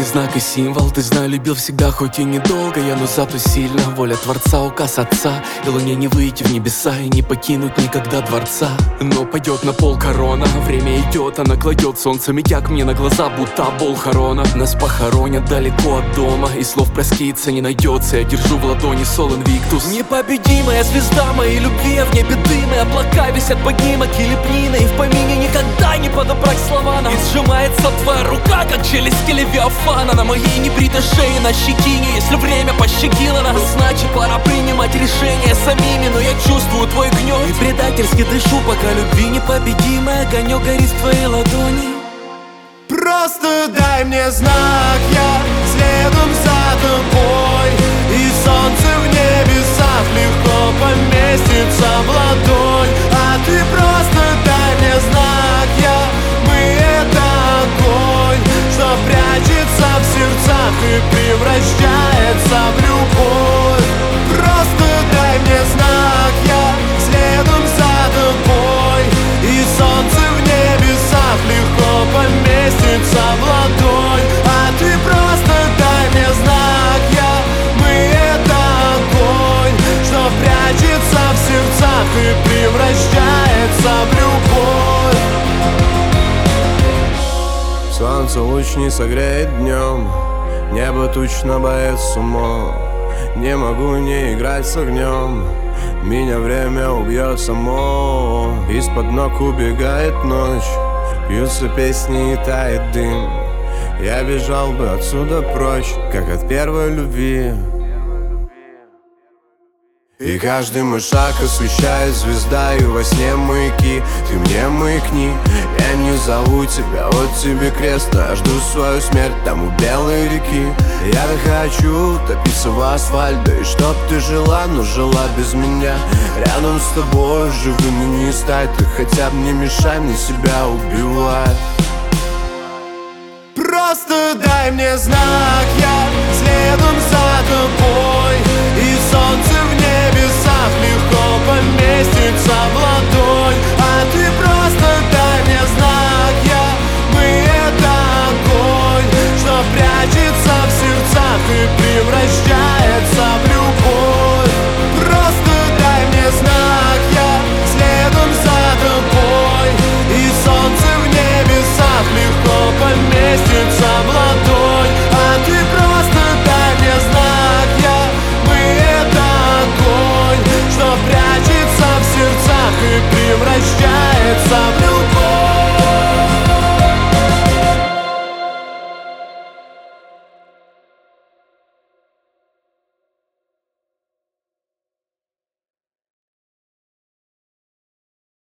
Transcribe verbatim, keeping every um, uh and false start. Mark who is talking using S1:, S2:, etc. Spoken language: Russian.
S1: знак и символ. Ты, знаю, любил всегда, хоть и недолго я, но зато сильно. Воля Творца, указ Отца, и луне не выйти в небеса и не покинуть никогда дворца. Но пойдет на пол корона, время идет, она кладет солнце медяк мне на глаза, будто бол хорона. Нас похоронят далеко от дома, и слов проскиться не найдется. Я держу в ладони сол инвиктус. Непобедимая звезда моей любви, в небе дым и облака висят поднимок и лепнина, и в помине никогда не подобрать слова нам. И сжимается твоя рука, как челюсти левиафана, на моей небритой шее, на щетине. Если время пощадило нас, значит пора принимать решения самими. Но я чувствую твой гнев и предательски дышу, пока любви непобедимый огонек горит в твоей ладони.
S2: Просто дай мне знак, я следом за тобой, и солнце в небесах легко поместится в ладонь. А ты просто дай мне знак, я, мы это огонь, что прячется в сердцах и превращается в любовь. Просто дай мне знак, я следом за тобой, и солнце в небесах легко поместится в ладонь. А ты просто дай мне знак, я, мы это огонь, что прячется в сердцах и превращается в любовь. Солнце луч не согреет днем, небо тучно боец умом. Не могу не играть с огнем, меня время убьет само. Из-под ног убегает ночь, пьются песни и тает дым. Я бежал бы отсюда прочь, как от первой любви. И каждый мой шаг освещает звезда, и во сне маяки. Ты мне маякни, я не зову тебя, вот тебе крест, а жду свою смерть там у белой реки. Я хочу топиться в асфальт, да и чтоб ты жила, но жила без меня. Рядом с тобой живым и не стать, ты хотя бы не мешай мне себя убивать. Просто дай мне знак, я следом за тобой,